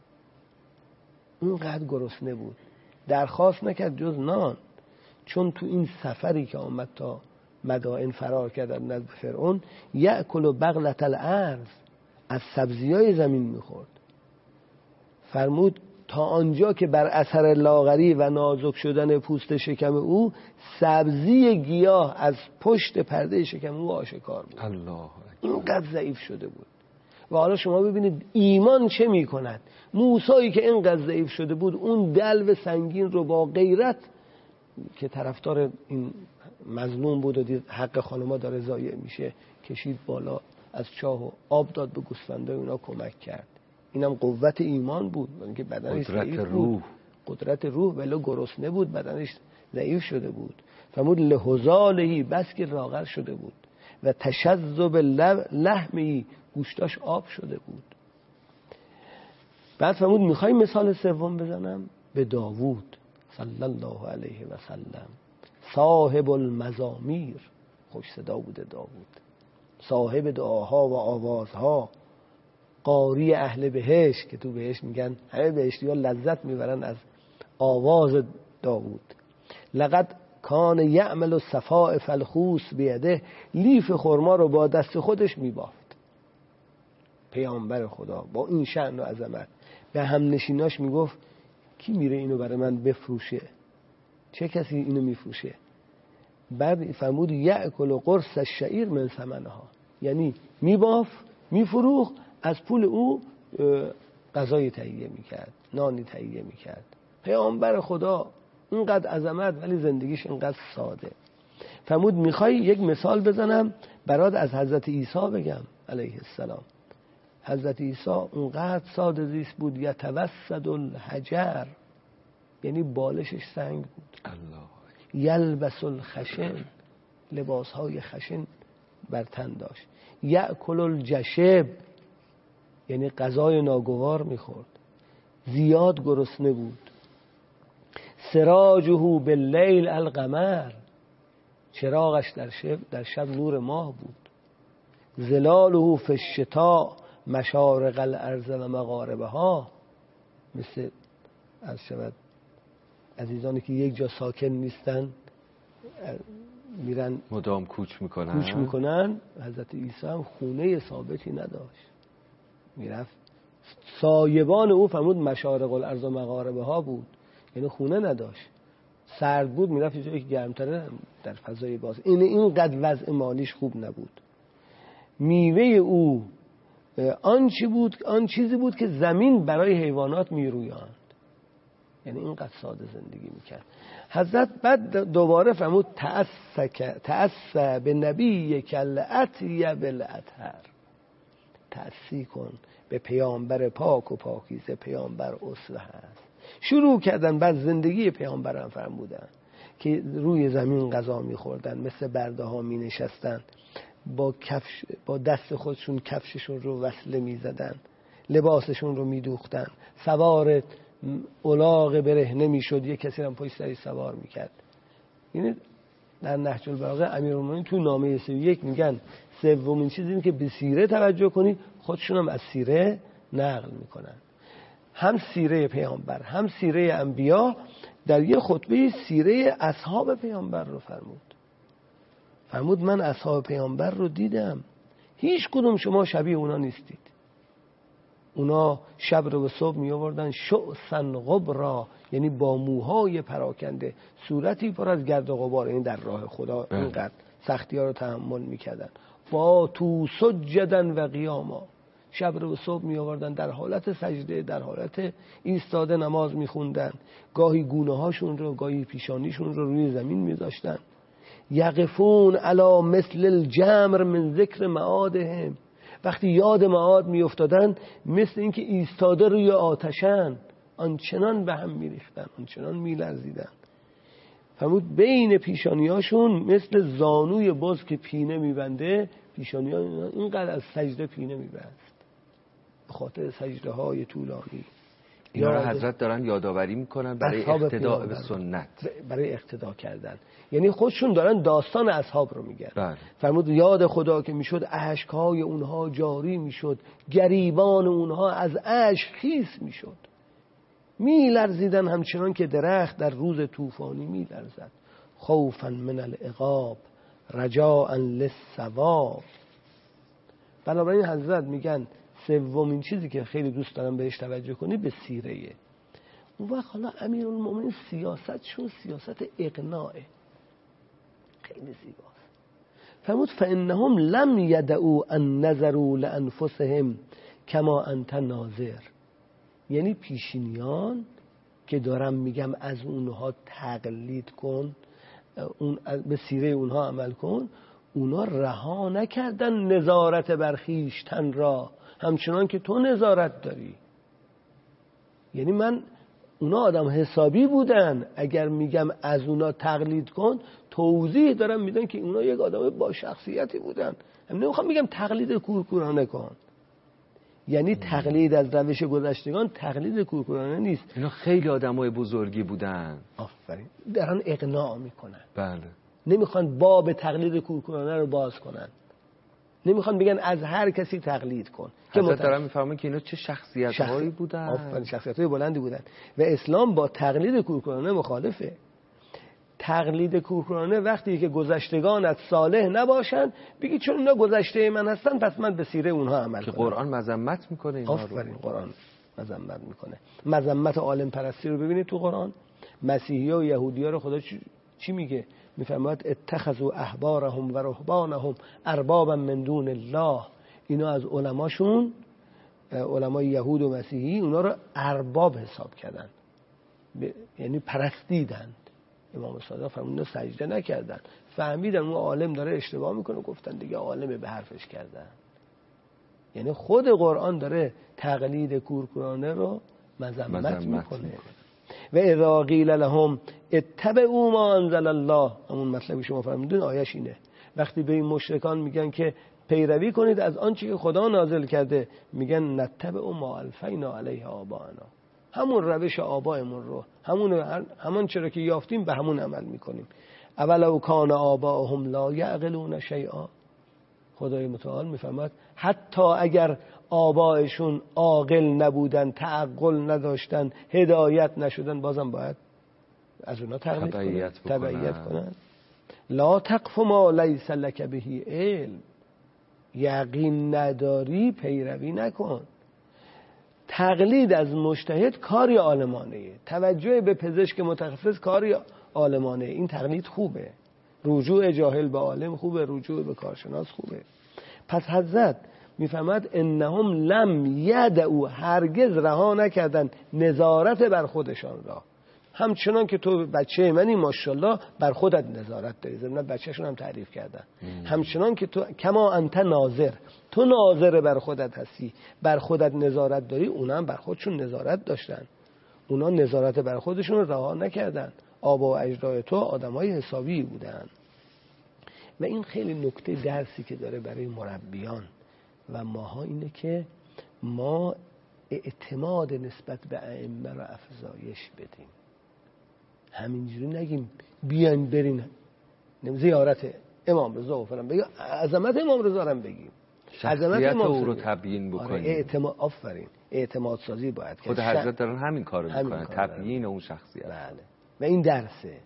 اونقدر گرسنه بود، درخواست نکرد جز نان. چون تو این سفری که آمد تا مدائن فرار کردن نزد فرعون، یأکل بغلة الارض، از سبزیای زمین میخورد. فرمود تا آنجا که بر اثر لاغری و نازک شدن پوست شکم او سبزی گیاه از پشت پرده شکم او آشکار بود.
الله
اینقدر ضعیف شده بود. و حالا شما ببینید ایمان چه می کند. موسایی که اینقدر ضعیف شده بود اون دلو سنگین رو با غیرت که طرفدار این مظلوم بود و دید حق خانما داره ضایع میشه کشید بالا، از چاه و آب داد به گوسفندای اونا کمک کرد. اینم قوت ایمان بود، اینکه بدنش ضعیف بود، قدرت روح، ولی گرسنه بود، بدنش ضعیف شده بود. فرمود لهزالهی، بس که لاغر شده بود، و تشذب لحمی، گوشتاش آب شده بود. بعد فرمود میخوای مثال سوم بزنم؟ به داوود صلی الله علیه و سلم، صاحب المزامیر، خوش صدا بوده داوود، صاحب دعاها و آوازها، قاری اهل بهشت که تو بهشت میگن همه بهشتی ها لذت میبرن از آواز داوود. لقد کان یعمل الصفاء فالخوس بیده، لیف خرما رو با دست خودش میبافت. پیامبر خدا با این شأن و عظمت به هم نشیناش میگفت کی میره اینو برای من بفروشه؟ چه کسی اینو میفروشه؟ بعد فرمود یأکل قرص الشعیر من ثمنها، یعنی میباف میفروخ، از پول او غذای تهیه میکرد، نانی تهیه میکرد. پیامبر خدا اینقدر عظمت ولی زندگیش اینقدر ساده. فرمود میخوای یک مثال بزنم برات از حضرت عیسی بگم علیه السلام. حضرت عیسی اونقدر ساده زیست بود، یتوسد الحجر، یعنی بالشش سنگ بود.
الله.
یلبس الخشن، لباسهای خشن بر تن داشت. یأکل الجشب، یعنی غذای ناگوار میخورد. زیاد گرسنه بود. سراجه باللیل القمر، چراغش در شب در شب نور ماه بود. ظلاله فی الشتاء مشارق الارض و مغاربها، مثل از شود عزیزانی که یک جا ساکن نیستن میرن
مدام کوچ میکنن
کوچ میکنن حضرت عیسی هم خونه ثابتی نداشت، میرفت سایبان او. فرمود مشارق الارض و مغاربها بود، یعنی خونه نداشت. سرد بود میرفت جایی که گرمتره در فضای باز. این اینقدر وضع مالیش خوب نبود. میوه او آن چی بود؟ آن چیزی بود که زمین برای حیوانات میرویاند، یعنی اینقدر ساده زندگی میکرد حضرت. بعد دوباره فرمود تأس به نبی کل اطیب بالاطهر، تأسی کن به پیامبر پاک و پاکیزه، پیامبر اسوه هست. شروع کردن بعد زندگی پیامبرم فرمودن که روی زمین غذا میخوردن، مثل برده ها می نشستن، با کفش با دست خودشون کفششون رو وصله میزدن، لباسشون رو میدوختن، سوار الاغ برهنه میشد، یک کسی هم پشت سرش سوار میکرد. یعنی در نهج البلاغه امیرالمومنین تو نامه سی و یک میگن سومین چیزی اینه که به سیره توجه کنید. خودشون هم از سیره نقل میکنن، هم سیره پیامبر هم سیره انبیا. در یه خطبه سیره اصحاب پیامبر رو فرمود. فرمود من اصحاب پیامبر رو دیدم، هیچ کدوم شما شبیه اونا نیستید. اونا شب رو به صبح می آوردن شعثن غبرا، یعنی با موهای پراکنده، صورتی پر از گرد و غبار. این در راه خدا اینقدر سختی ها رو تحمل می کردن. با تو سجدن و قیاما، شب رو به صبح می آوردن در حالت سجده، در حالت ایستاده نماز می خوندن. گاهی گونه هاشون رو، گاهی پیشانیشون رو روی زمین می داشتن. یقفون علی مثل الجمر من ذکر معادهم، وقتی یاد معاد می افتادن مثل اینکه ایستاده روی آتشن، آنچنان به هم می ریختن، آنچنان می لرزیدن. فرمود بین پیشانیاشون مثل زانوی باز که پینه می بنده، پیشانیان اینقدر از سجده پینه می بست به خاطر سجده های طولانی.
اینا رو حضرت دارن یادآوری میکنن برای اقتداء به سنت،
برای اقتدا کردن. یعنی خودشون دارن داستان اصحاب رو میگن.
بله.
فرمود یاد خدا که میشد اشکهای اونها جاری میشد، گریبان اونها از اشک خیس میشد، میلرزیدن همچنان که درخت در روز طوفانی میلرزد. خوفا من العقاب رجاء للثواب. بنابراین حضرت میگن سومین چیزی که خیلی دوست دارم بهش توجه کنی به سیره. اون وقت حالا امیرالمومنین سیاستشون سیاست اقناعه، خیلی زیباست. فرمود فانهم لم یدعوا ان نظروا لانفسهم کما انت ناظر. یعنی پیشینیان که دارم میگم از اونها تقلید کن، اون به سیره اونها عمل کن، اونا رها نکردن نظارت بر خویشتن را همچنان که تو نظارت داری. یعنی من اونا آدم حسابی بودن، اگر میگم از اونا تقلید کن توضیح دارم میدن که اونا یک آدم با شخصیتی بودن. من نمیخوام میگم تقلید کورکورانه کن، یعنی تقلید از روش گذشتگان تقلید کورکورانه نیست.
اینا خیلی آدمای بزرگی بودن.
آفرین. دارن اقناع میکنن.
بله.
نمیخوان باب تقلید کورکورانه رو باز کنن، نمیخوان بگن از هر کسی تقلید کن.
که حضرت دارم میفهمن که اینا چه شخصیت
شخص...
هایی بودن.
آفرین، شخصیت های بلندی بودن. و اسلام با تقلید کورکورانه مخالفه. تقلید کورکورانه وقتی که گذشتگانت صالح نباشن بگی چون اینا گذشته من هستن پس من به سیره اونها عمل
که
کنم.
قرآن مذمت میکنه اینا رو.
آفرین، قرآن مذمت میکنه. مذمت عالم پرستی رو ببینید تو قرآن. مسیحی‌ها و یهودی‌ها رو خدا چی, چی میگه؟ میفرماید اتخذوا احبارهم و رهبانهم اربابا من دون الله. اینا از علماشون، علمای یهود و مسیحی، اونا رو ارباب حساب کردن، یعنی پرستیدن. امام صادق فرمودن سجده نکردن، فهمیدن اون عالم داره اشتباه میکنه، گفتن دیگه عالم به حرفش کردن. یعنی خود قرآن داره تقلید کورکورانه رو مذمت, مذمت میکنه. و اذا قیل لهم اتبعوا ما انزل الله، همون مطلبی شما فرمودین آیش اینه. وقتی به این مشرکان میگن که پیروی کنید از آنچه که خدا نازل کرده، میگن نتبع ما الفینا علیه آباءنا، همون روش آبایمون رو، همون همون چرا که یافتیم به همون عمل میکنیم. اولو کان آباءهم لا یعقلون شیئا. خدای متعال میفرماد حتی اگر آبایشون عاقل نبودن، تعقل نداشتن، هدایت نشدن، بازم باید از اونا تقلید کنن، تبعیت کنن. لا تقف ما لیس لک به علم. یقین نداری پیروی نکن. تقلید از مجتهد کاری عالمانه، توجه به پزشک متخصص کاری عالمانه. این تقلید خوبه، رجوع جاهل به عالم خوبه، رجوع به کارشناس خوبه. پس حضرت میفهمد انهم لم یدعوا، هرگز رها نکردن نظارت بر خودشان را. همچنان که تو بچه منی ماشاءالله بر خودت نظارت داری، ضمن بچه‌شون هم تعریف کردن. همچنان که تو کما انت ناظر، تو ناظر بر خودت هستی، بر خودت نظارت داری، اونا هم بر خودشون نظارت داشتن. اونا نظارت بر خودشون رو رها نکردن. آبا و اجداد تو آدمای حسابی بودن. و این خیلی نکته درسی که داره برای مربیان و ماها اینه که ما اعتماد نسبت به ائمه را افزایش بدیم. همینجوری نگیم بیاین برین زیارت امام رضا و فلان بگیم، عظمت امام رضا رو بگیم،
شخصیت او رو تبیین بکنیم.
آره، اعتماد، آفرین، اعتماد سازی باید کرد.
خود حضرت دارن همین کارو میکنن، تبیین اون شخصیت.
بله. و این درسه.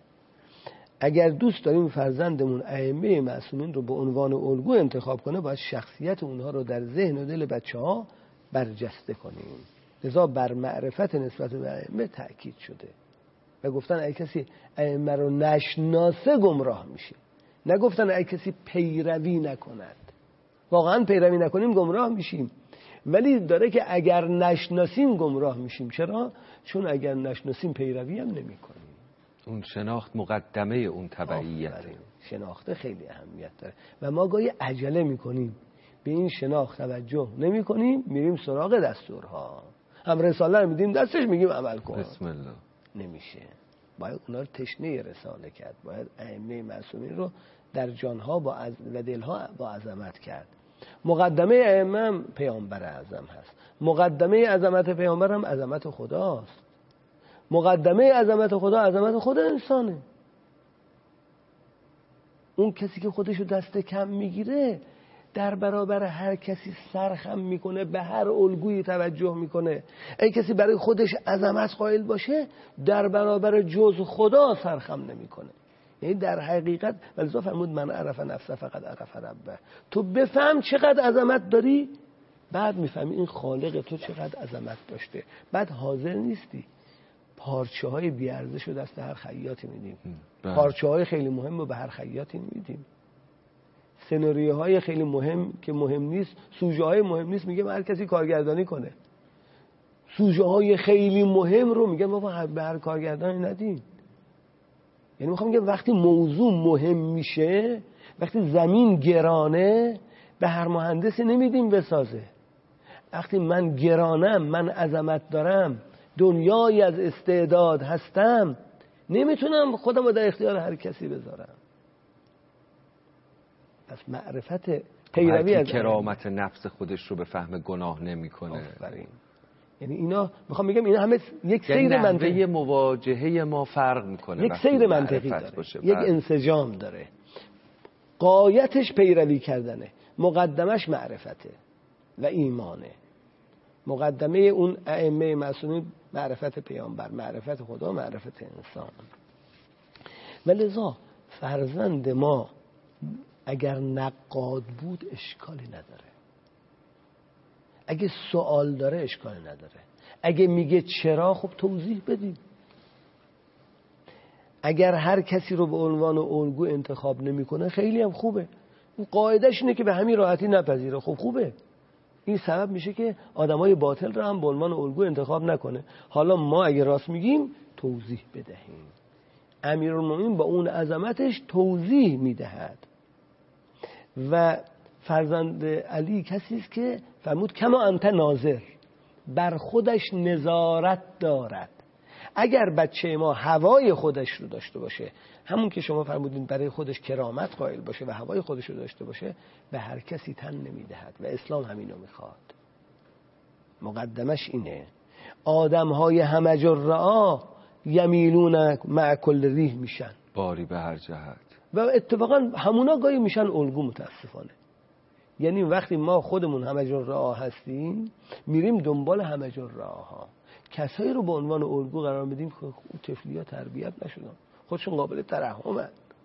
اگر دوست داریم فرزندمون ائمه معصومین رو به عنوان الگو انتخاب کنه، باید شخصیت اونها رو در ذهن و دل بچه‌ها برجسته کنیم. لذا بر معرفت نسبت به ائمه تأکید شده و گفتن اگه کسی ائمه رو نشناسه گمراه میشه. نگفتن اگه کسی پیروی نکند. واقعا پیروی نکنیم گمراه میشیم، ولی داره که اگر نشناسیم گمراه میشیم. چرا؟ چون اگر نشناسیم پیروی هم نمی‌کنیم.
اون شناخت مقدمه اون تبعیت.
شناخت خیلی اهمیت داره و ما گاهی عجله میکنیم، به این شناخت توجه نمی کنیم، میریم سراغ دستورها. هم رساله رو میدیم دستش میگیم عمل کن.
بسم الله.
نمیشه. باید اونا رو تشنه رساله کرد. باید ائمه معصومین رو در جانها با عز... و دلها با عظمت کرد. مقدمه ائمه هم پیامبر اعظم هست. مقدمه عظمت پیامبر هم عظمت خداست. مقدمه عظمت خدا عظمت خود انسانه. اون کسی که خودشو دست کم میگیره در برابر هر کسی سرخم میکنه، به هر الگویی توجه میکنه. ای کسی برای خودش عظمت قائل باشه در برابر جز خدا سرخم نمیکنه. یعنی در حقیقت ولذا فرمود من عرف نفسه فقط عرف ربه. تو بفهم چقدر عظمت داری، بعد میفهمی این خالق تو چقدر عظمت داشته. بعد حاضر نیستی پارچه های بیارزش رو دست هر خیاطی میدیم، پارچه های خیلی مهم رو به هر خیاطی میدیم، سناریوهای خیلی مهم که مهم نیست، سوژه های مهم نیست میگم هر کسی کارگردانی کنه، سوژه های خیلی مهم رو میگم بابا به هر کارگردانی ندیم. یعنی میخوام بگم وقتی موضوع مهم میشه، وقتی زمین گرانه، به هر مهندسی نمیدیم بسازه. وقتی من گرانم، من عظمت دارم، دنیایی از استعداد هستم، نمیتونم خودم رو در اختیار هر کسی بذارم. پس معرفت پیروی از
کرامت نفس خودش رو به فهم گناه نمیکنه.
آفرین. یعنی اینا میخوام بگم اینا همه یک سیر منطقی،
مواجهه ما فرق میکنه،
یک سیر منطقی داره، یک انسجام داره. غایتش پیروی کردنه، مقدمش معرفته و ایمانه. مقدمه اون ائمه معصومین معرفت پیامبر، معرفت خدا، معرفت انسان. ولذا فرزند ما اگر نقاد بود اشکالی نداره، اگه سوال داره اشکالی نداره، اگه میگه چرا خب توضیح بدیم. اگر هر کسی رو به عنوان الگو انتخاب نمیکنه خیلی هم خوبه، اون قاعدش اینه که به همین راحتی نپذیره، خب خوبه. این سبب میشه که آدمای باطل رو هم به عنوان الگو انتخاب نکنه. حالا ما اگه راست میگیم توضیح بدهیم. امیرالمومنین با اون عظمتش توضیح میدهد. و فرزند علی کسی است که فرمود کما انت ناظر، بر خودش نظارت دارد. اگر بچه ما هوای خودش رو داشته باشه، همون که شما فرمودین برای خودش کرامت قائل باشه و هوای خودش رو داشته باشه، به هر کسی تن نمیدهد و اسلام همینو میخواد. مقدمش اینه. آدم های همجرعا یمیلون مع کل ریح میشن،
باری به هر جهت.
و اتفاقا همونا گاهی میشن الگو متاسفانه. یعنی وقتی ما خودمون همجرعا هستیم میریم دنبال همجرعاها، کسایی رو به عنوان الگو قرار بدیم که اون طفلی‌ها تربیت نشدن، خودشون قابل ترحمن،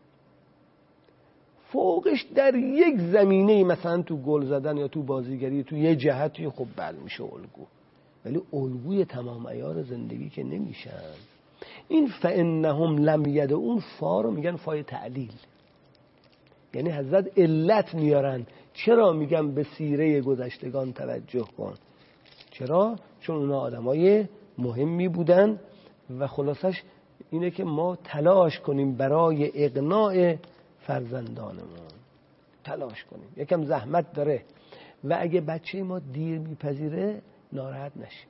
فوقش در یک زمینه مثلا تو گل زدن یا تو بازیگری تو یه جهتی خب بل میشه الگو، ولی الگوی تمام عیار زندگی که نمیشن. این فانهم لم یدعون فا رو میگن فای تعلیل، یعنی حضرت علت میارن. چرا میگم به سیره گذشتگان توجه کن؟ چرا؟ چون اونا آدمای مهمی بودن و خلاصش اینه که ما تلاش کنیم برای اقناع فرزندانمون، تلاش کنیم. یکم زحمت داره و اگه بچه ما دیر میپذیره ناراحت نشیم.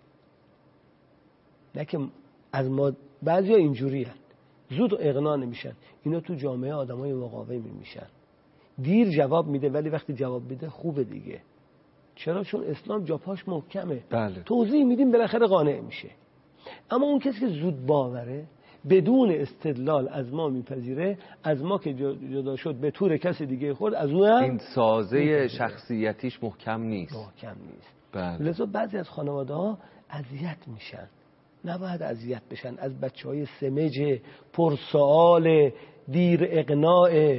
نه که از ما بعضی ها اینجوری هست زود اقناع نمیشن، اینا تو جامعه آدمای مقاومی میشن. دیر جواب میده ولی وقتی جواب میده خوبه دیگه. چرا؟ چون اسلام جاپاش محکمه.
بله.
توضیح میدیم بالاخره قانع میشه. اما اون کسی که زود باوره بدون استدلال از ما میپذیره، از ما که جدا شد به طور کسی دیگه خورد، از اون هم
این سازه شخصیتیش محکم نیست.
محکم نیست.
بله.
لذا بعضی از خانواده ها اذیت میشن. نباید اذیت بشن از بچه های سمج پرسوال دیر اقناع.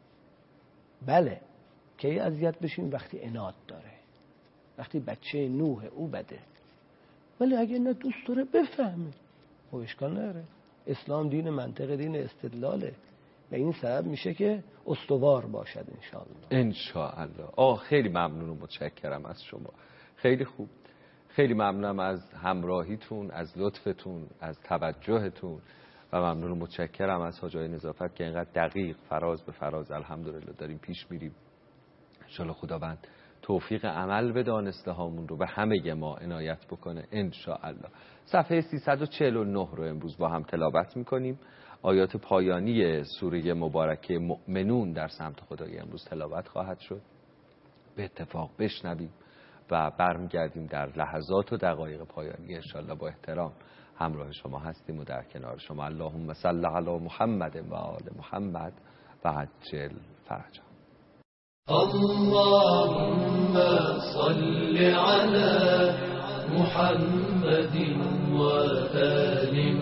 بله کی اذیت بشیم؟ وقتی عناد داره، وقتی بچه نوح او بده. ولی اگه نه دوست داره بفهمه و اشکال نداره. اسلام دین منطق، دین استدلاله و این سبب میشه که استوار باشد انشاءالله.
انشاءالله. آه خیلی ممنون و متشکرم از شما. خیلی خوب. خیلی ممنونم از همراهیتون، از لطفتون، از توجهتون و ممنون و متشکرم از حاج آقای نظافت که اینقدر دقیق فراز به فراز الحمدلله داریم پیش میریم. انشاءالله خداوند توفیق عمل به دانسته هامون رو به همه ما عنایت بکنه انشاءالله. صفحه سیصد و چهل و نه رو امروز با هم تلاوت میکنیم. آیات پایانی سوره مبارکه مؤمنون در سمت خدای امروز تلاوت خواهد شد. به اتفاق بشنویم و برمیگردیم در لحظات و دقایق پایانی انشاءالله با احترام همراه شما هستیم و در کنار شما. اللهم صل علی محمد و آل محمد و عجل فرجهم.
اللهم صل على محمد و آل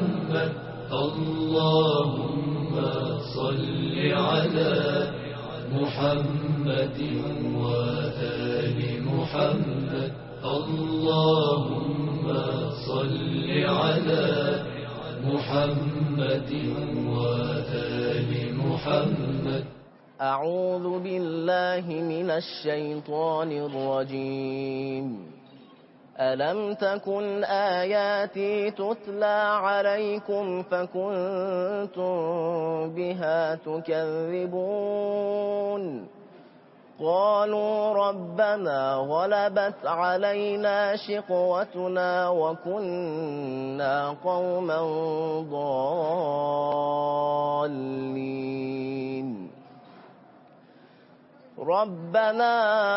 محمد. اللهم صل على
محمد وآل محمد اللهم صل على محمد وآل محمد.
أعوذ بالله من الشيطان الرجيم. ألم تكن آياتي تتلى عليكم فكنتم بها تكذبون قالوا ربنا غلبت علينا شقوتنا وكنا قوما ضالين ربنا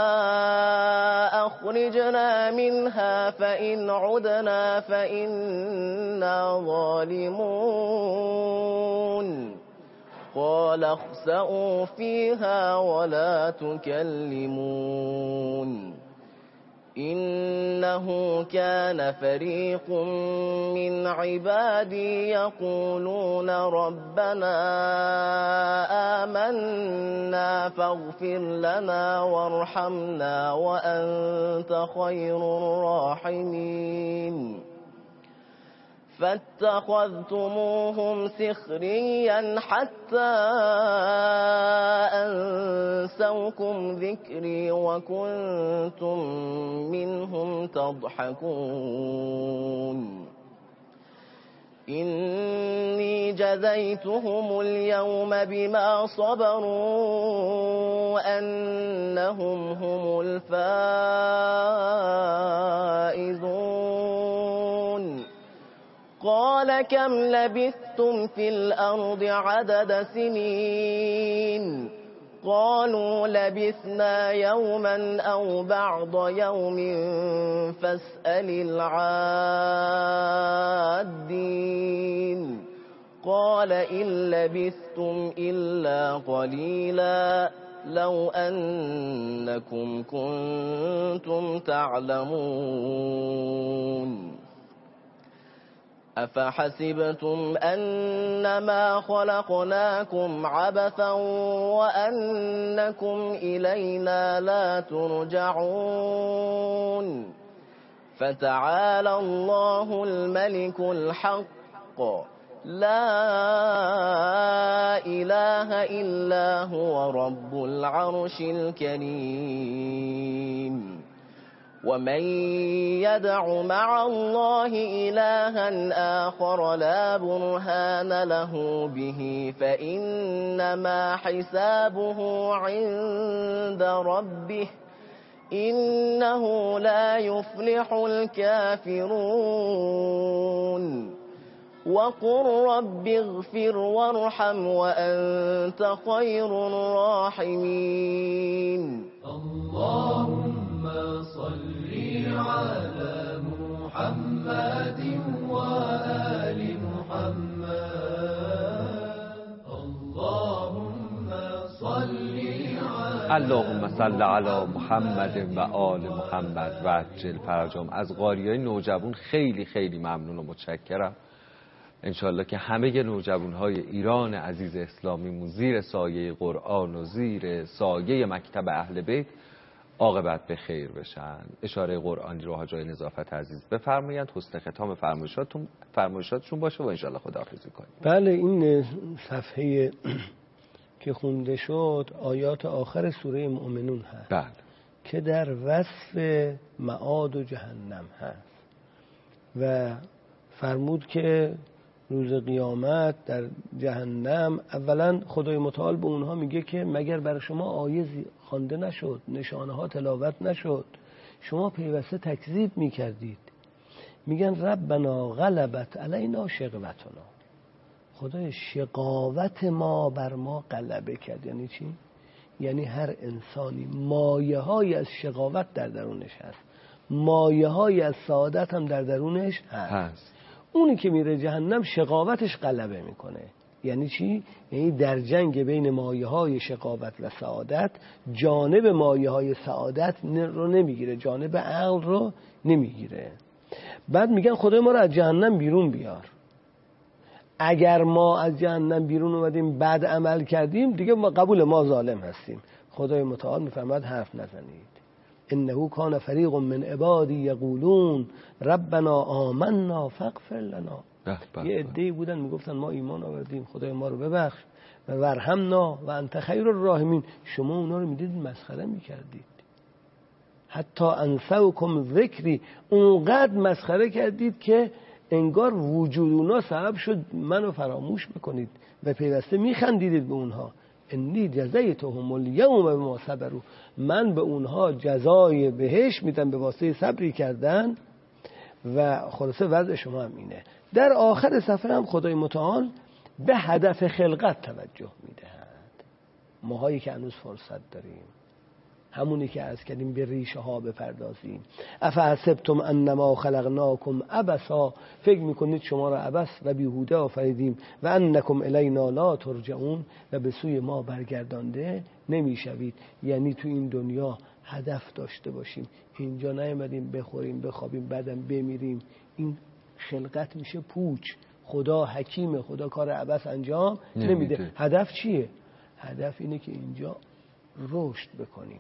أخرجنا منها فإن عدنا فإنا ظالمون قال اخسئوا فيها ولا تكلمون إنه كان فريق من عبادي يقولون ربنا آمنا فاغفر لنا وارحمنا وأنت خير الراحمين فاتخذتموهم سخريا حتى أنسوكم ذكري وكنتم منهم تضحكون إني جزيتهم اليوم بما صبروا أنهم هم الفائزون قال كم لبثتم في الأرض عدد سنين قالوا لبثنا يوما أو بعض يوم فاسأل العادين قال إن لبثتم إلا قليلا لو أنكم كنتم تعلمون أفحسبتم أنما خلقناكم عبثا وأنكم إلينا لا ترجعون فتعالى الله الملك الحق لا إله إلا هو رب العرش الكريم ومن يدع مع الله إلها آخر لا برهان له به فإنما حسابه عند ربه إنه لا يفلح الكافرون وقل رب اغفر وارحم وأنت خير الراحمين.
اللهم صل على محمد وآل محمد اللهم صل على
اللهم صل علی محمد و آل محمد و عجل فرجهم. از قاریای نوجوان خیلی خیلی ممنون و متشکرم. انشالله که همه نوجوانهای ایران عزیز اسلامیمون زیر سایه قرآن و زیر سایه مکتب اهل بیت عاقبت به خیر بشن. اشاره قرآنی رو حاجی نظافت عزیز بفرمایند، حسن ختام فرمایشاتون فرمایشاتشون باشه و انشالله خداحافظی کنیم.
بله، این صفحه که خونده شد آیات آخر سوره مؤمنون هست.
بله.
که در وصف معاد و جهنم هست و فرمود که روز قیامت در جهنم اولا خدای متعال به اونها میگه که مگر برای شما آیه خوانده نشد، نشانه ها تلاوت نشد، شما پیوسته تکذیب میکردید. میگن ربنا غلبت علینا شقوتنا، خدای شقاوت ما بر ما غلبه کرد. یعنی چی؟ یعنی هر انسانی مایه های از شقاوت در درونش هست، مایه های از سعادت هم در درونش هست, هست. اونی که میره جهنم شقاوتش غلبه میکنه. یعنی چی؟ یعنی در جنگ بین مایه های شقاوت و سعادت جانب مایه های سعادت رو نمیگیره، جانب عقل رو نمیگیره. بعد میگن خدای ما رو از جهنم بیرون بیار. اگر ما از جهنم بیرون اومدیم بعد عمل کردیم دیگه ما قبول ما ظالم هستیم. خدای متعال میفرماد حرف نزنید. انه کان فریق من عبادی یقولون ربنا آمنا فاغفر لنا. یه عده‌ای بودن میگفتن ما ایمان آوردیم، خدای ما رو ببخش و ورحمنا و انت خیر الراحمین. شما اونا رو میدید مسخره میکردید، حتی انسوکم ذکری، اونقدر مسخره کردید که انگار وجود اونا سبب شد منو فراموش بکنید و پیوسته میخندیدید به اونها. انی جزیتهم الیوم بما صبروا، من به اونها جزای بهشت میدم به واسطه صبری کردن. و خلاصه وضع شما هم اینه. در آخر صفحه هم خدای متعال به هدف خلقت توجه میدهد. ماهایی که هنوز فرصت داریم، همونی که عرض کردیم به ریشه ها بپردازیم. افحسبتم انما خلقناکم عبثا، فکر میکنید شما را عبث و بیهوده آفریدیم و انکم الینا لا ترجعون، و به سوی ما برگردانده نمیشوید. یعنی تو این دنیا هدف داشته باشیم، اینجا نیامدیم بخوریم بخوابیم بعدم بمیریم. این خلقت میشه پوچ. خدا حکیم، خدا کار عبث انجام نمیده. نمیده. هدف چیه؟ هدف اینه که اینجا رشد بکنیم،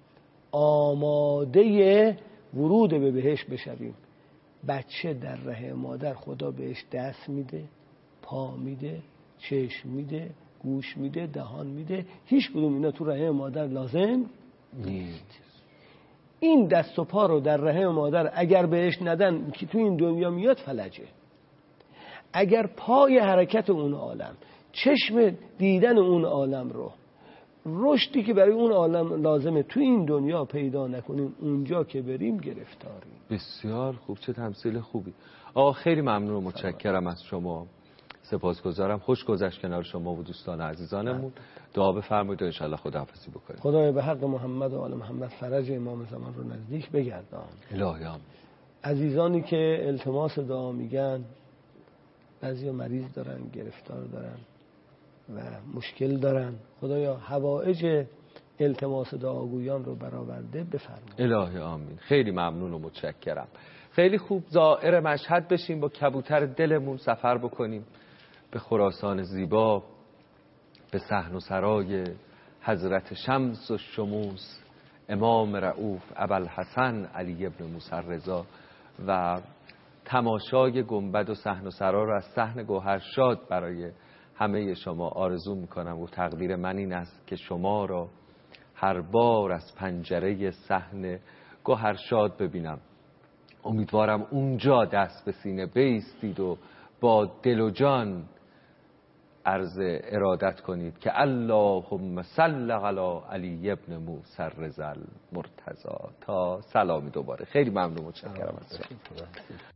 آماده ورود به بهشت بشویم. بچه در رحم مادر خدا بهش دست میده، پا میده، چشم میده، گوش میده، دهان میده. هیچ کدوم اینا تو رحم مادر لازم نیست. این دست و پا رو در رحم مادر اگر بهش ندن که تو این دنیا میاد فلجه. اگر پای حرکت اون عالم، چشم دیدن اون عالم رو، رشدی که برای اون عالم لازمه تو این دنیا پیدا نکنیم، اونجا که بریم گرفتاریم.
بسیار خوب، چه تمثیل خوبی. آقا خیلی ممنون و متشکرم از شما، سپاسگزارم. خوش گذشت کنار شما و دوستان عزیزانمون. دعا بفرمایید و ان شاء الله خداحافظی بکنید.
خدای به حق محمد و آل محمد فرج امام زمان رو نزدیک بگردان.
الهی.
عزیزانی که التماس دعا میگن، بعضیا مریض دارن، گرفتار دارن و مشکل دارن، خدایا حوائج التماس دعاگویان رو برآورده بفرمایید.
الهی آمین. خیلی ممنون و متشکرم. خیلی خوب زائر مشهد بشیم، با کبوتر دلمون سفر بکنیم به خراسان زیبا، به صحن و سرای حضرت شمس و شموس امام رؤوف ابوالحسن علی ابن موسی رضا و تماشای گنبد و صحن و سرا رو از صحن گوهرشاد برای همه شما آرزو میکنم و تقدیر من این است که شما را هر بار از پنجره صحن گوهرشاد ببینم. امیدوارم اونجا دست به سینه بایستید و با دل و جان عرض ارادت کنید که اللهم صل علی علی ابن موسی رضا المرتضی. تا سلامی دوباره. خیلی ممنون و متشکرم از شما.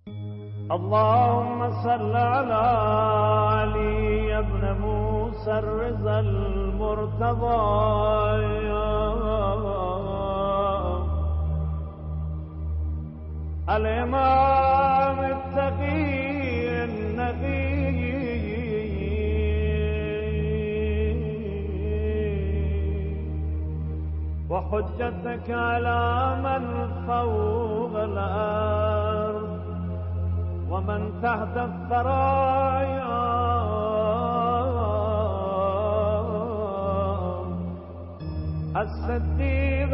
اللهم صل علی علی ابن موسی رضا المرتضی الامام التقی النقی وحجتك على من فوق الأرض ومن تحت الثرايا الصديق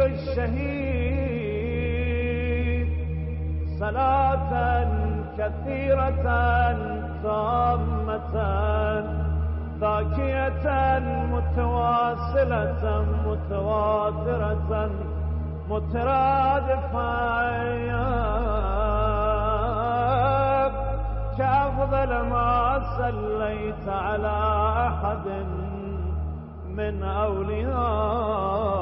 الشهيد صلاة كثيرة تامة ذاكية متواصلة متواترة مترادفة كأفضل ما صليت على أحد من أولياء